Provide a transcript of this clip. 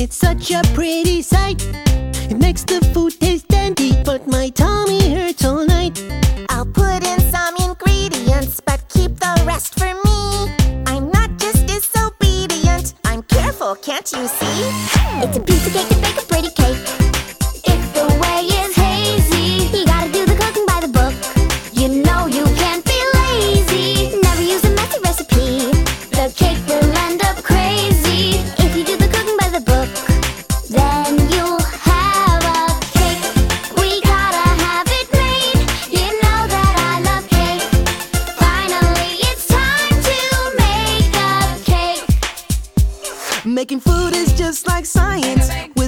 It's such a pretty sight. It makes the food taste dandy, but my tummy hurts all night. I'll put in some ingredients, but keep the rest for me. I'm not just disobedient, I'm careful, can't you see? It's a piece of cake to bake a pretty cake. If the way is hazy, you gotta do the cooking by the book. You know you can't be lazy, never use a messy recipe. The cake will end up crazy if you do the cooking by the book. Then you'll have a cake. We gotta have it made. You know that I love cake. Finally, it's time to make a cake. Making food is just like science.